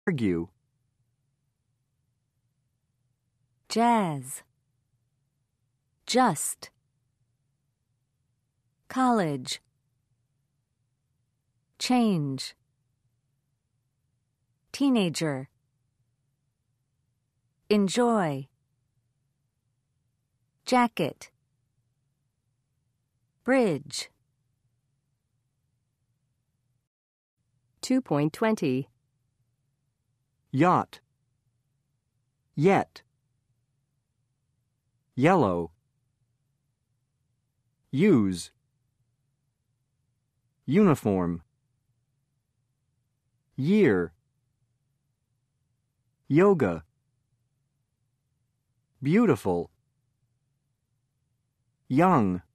argue, jazz, just, college, change, teenager, enjoy, jacket, bridge. 2.20. yacht, yet, yellow, use, uniform, year, yoga, beautiful, young.